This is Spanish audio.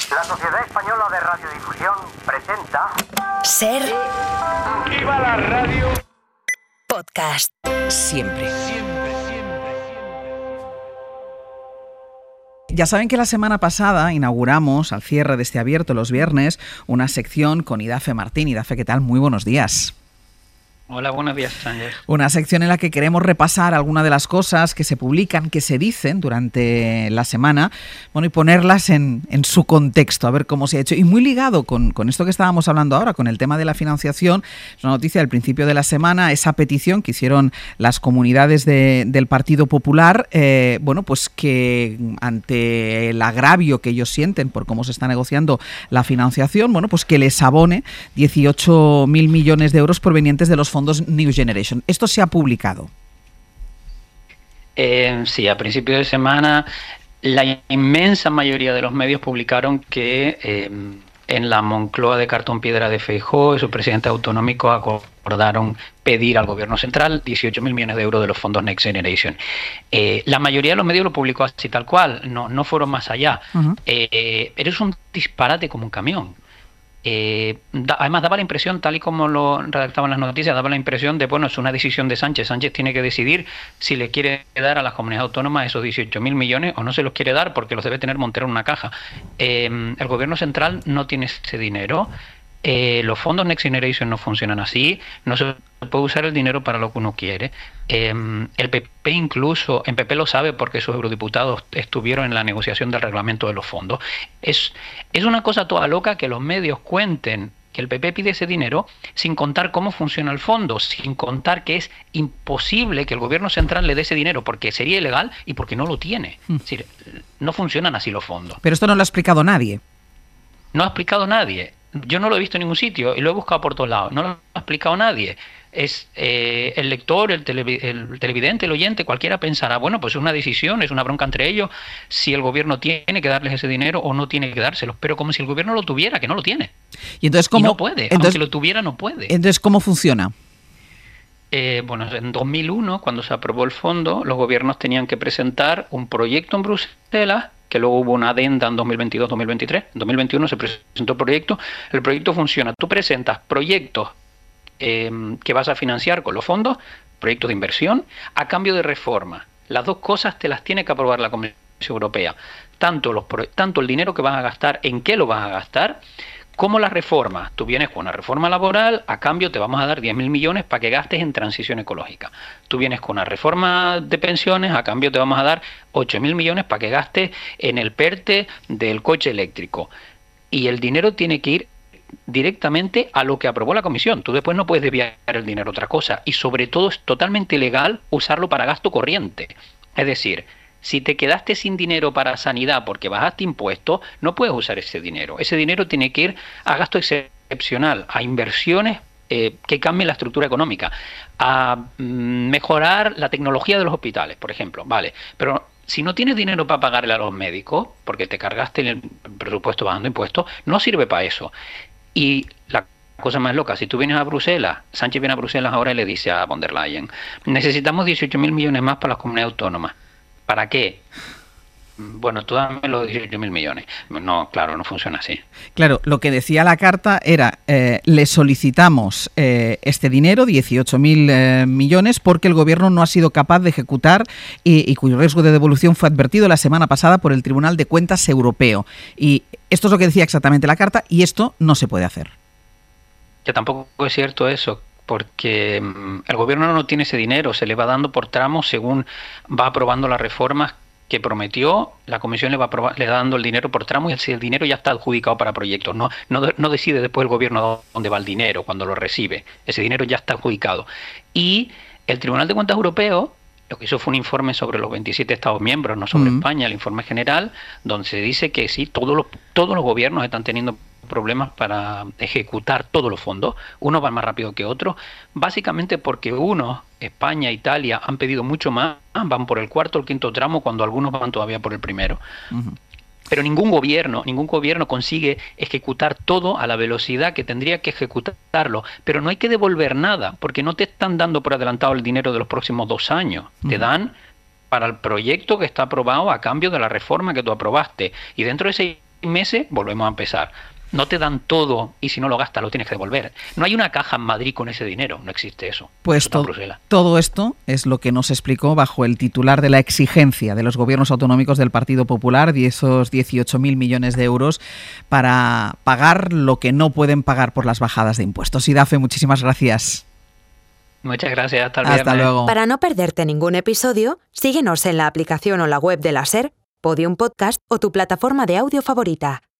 La Sociedad Española de Radiodifusión presenta... Ser... ¡Viva la radio! Podcast. Siempre. Ya saben que la semana pasada inauguramos, al cierre de este abierto los viernes, una sección con Idafe Martín. Idafe, ¿qué tal? Muy buenos días. Hola, buenos días, Sánchez. Una sección en la que queremos repasar algunas de las cosas que se publican, que se dicen durante la semana, bueno, y ponerlas en su contexto, a ver cómo se ha hecho. Y muy ligado con esto que estábamos hablando ahora, con el tema de la financiación, es una noticia del principio de la semana, esa petición que hicieron las comunidades del Partido Popular, bueno, pues que ante el agravio que ellos sienten por cómo se está negociando la financiación, bueno, pues que les abone 18.000 millones de euros provenientes de los fondos New Generation. Esto se ha publicado. Sí, a principio de semana la inmensa mayoría de los medios publicaron que en la Moncloa de cartón piedra de Feijóo y su presidente autonómico acordaron pedir al gobierno central 18.000 millones de euros de los fondos Next Generation. La mayoría de los medios lo publicó así tal cual, no fueron más allá. Uh-huh. Eres un disparate como un camión. Además daba la impresión, tal y como lo redactaban las noticias, daba la impresión de, bueno, es una decisión de Sánchez. Sánchez tiene que decidir si le quiere dar a las comunidades autónomas esos 18.000 millones o no se los quiere dar porque los debe tener Montero en una caja. El gobierno central no tiene ese dinero. Los fondos Next Generation no funcionan así, no se puede usar el dinero para lo que uno quiere. El PP incluso, en PP lo sabe porque sus eurodiputados estuvieron en la negociación del reglamento de los fondos. Es una cosa toda loca que los medios cuenten que el PP pide ese dinero sin contar cómo funciona el fondo, sin contar que es imposible que el gobierno central le dé ese dinero porque sería ilegal y porque no lo tiene. Es decir, no funcionan así los fondos. Pero esto no lo ha explicado nadie. No ha explicado nadie. Yo no lo he visto en ningún sitio y lo he buscado por todos lados. No lo ha explicado nadie. Es el lector, el televidente, el oyente, cualquiera pensará, bueno, pues es una decisión, es una bronca entre ellos, si el gobierno tiene que darles ese dinero o no tiene que dárselos, pero como si el gobierno lo tuviera, que no lo tiene. Y entonces, ¿cómo? Y no puede, aunque lo tuviera, no puede. Entonces, ¿cómo funciona? Bueno, en 2001, cuando se aprobó el fondo, los gobiernos tenían que presentar un proyecto en Bruselas, que luego hubo una adenda en 2022-2023. En 2021 se presentó el proyecto. El proyecto funciona. Tú presentas proyectos que vas a financiar con los fondos, proyectos de inversión, a cambio de reforma. Las dos cosas te las tiene que aprobar la Comisión Europea. Tanto el dinero que vas a gastar, en qué lo vas a gastar, como las reformas. Tú vienes con una reforma laboral, a cambio te vamos a dar 10.000 millones para que gastes en transición ecológica. Tú vienes con una reforma de pensiones, a cambio te vamos a dar 8.000 millones para que gastes en el PERTE del coche eléctrico. Y el dinero tiene que ir directamente a lo que aprobó la Comisión. Tú después no puedes desviar el dinero a otra cosa. Y sobre todo es totalmente ilegal usarlo para gasto corriente. Es decir, si te quedaste sin dinero para sanidad porque bajaste impuestos, no puedes usar ese dinero. Ese dinero tiene que ir a gasto excepcional, a inversiones que cambien la estructura económica, a mejorar la tecnología de los hospitales, por ejemplo. Vale, pero si no tienes dinero para pagarle a los médicos, porque te cargaste en el presupuesto bajando impuestos, no sirve para eso. Y la cosa más loca, si tú vienes a Bruselas, Sánchez viene a Bruselas ahora y le dice a von der Leyen, necesitamos 18.000 millones más para las comunidades autónomas. ¿Para qué? Bueno, tú dame los 18.000 millones. No, claro, no funciona así. Claro, lo que decía la carta era, le solicitamos este dinero, 18.000 millones, porque el gobierno no ha sido capaz de ejecutar y cuyo riesgo de devolución fue advertido la semana pasada por el Tribunal de Cuentas Europeo. Y esto es lo que decía exactamente la carta y esto no se puede hacer. Que tampoco es cierto eso, porque el gobierno no tiene ese dinero, se le va dando por tramos según va aprobando las reformas que prometió, la Comisión le va dando el dinero por tramos y el dinero ya está adjudicado para proyectos. No decide después el gobierno dónde va el dinero cuando lo recibe. Ese dinero ya está adjudicado. Y el Tribunal de Cuentas Europeo lo que hizo fue un informe sobre los 27 Estados miembros, no sobre España, el informe general, donde se dice que sí, todos los gobiernos están teniendo problemas para ejecutar todos los fondos. Unos van más rápido que otros, básicamente porque unos, España, Italia, han pedido mucho más, van por el cuarto o el quinto tramo, cuando algunos van todavía por el primero. Pero ningún gobierno consigue ejecutar todo a la velocidad que tendría que ejecutarlo. Pero no hay que devolver nada, porque no te están dando por adelantado el dinero de los próximos 2 años. Te dan para el proyecto que está aprobado a cambio de la reforma que tú aprobaste. Y dentro de ese meses volvemos a empezar. No te dan todo y si no lo gastas lo tienes que devolver. No hay una caja en Madrid con ese dinero, no existe eso. Pues todo esto es lo que nos explicó bajo el titular de la exigencia de los gobiernos autonómicos del Partido Popular, de esos 18.000 millones de euros para pagar lo que no pueden pagar por las bajadas de impuestos. Idafe, muchísimas gracias. Muchas gracias, hasta luego. Para no perderte ningún episodio, síguenos en la aplicación o la web de la SER, Podium Podcast o tu plataforma de audio favorita.